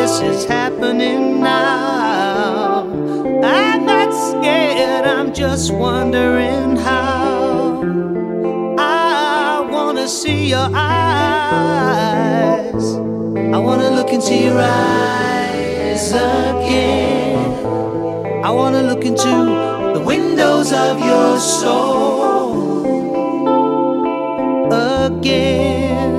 this is happening now. I'm not scared, I'm just wondering how. I wanna see your eyes, I wanna look into your eyes again. I wanna look into the windows of your soul again,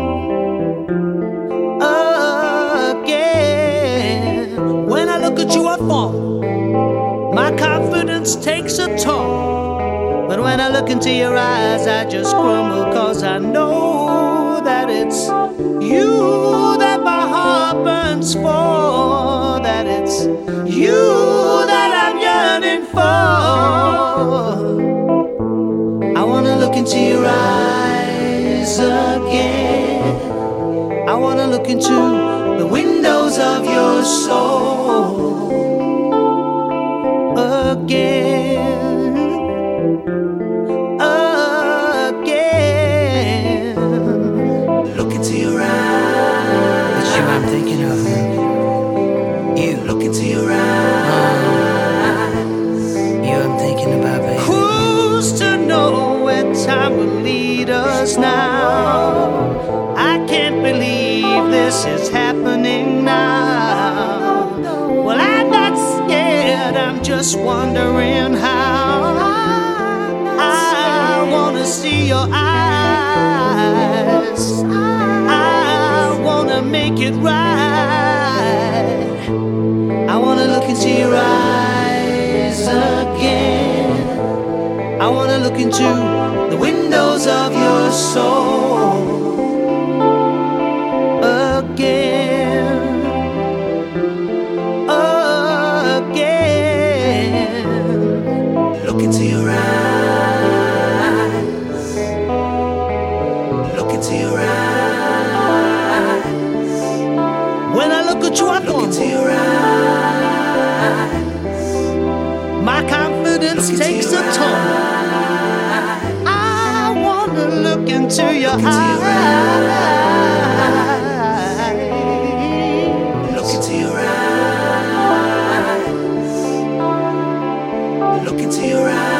again. When I look at you I fall, my confidence takes a toll. But when I look into your eyes I just crumble, 'cause I know that it's you that my heart burns for, that it's you that I'm yearning for. I wanna look into your eyes again, I wanna look into the windows of your soul again, again. Look into your eyes, It's you I'm thinking of. You. look into your eyes. You I'm thinking about, baby. Who's to know where time will lead us now? I can't believe this is happening now. Well, I'm not scared, I'm just wondering how. I wanna see your eyes, I wanna make it right. I wanna look into your eyes again, I wanna look into the windows of your soul again, again. Look into your eyes, look into your eyes. When I look at you, I look into your eyes. My confidence takes a toll. I wanna look into your eyes. Look into your eyes. Look into your eyes.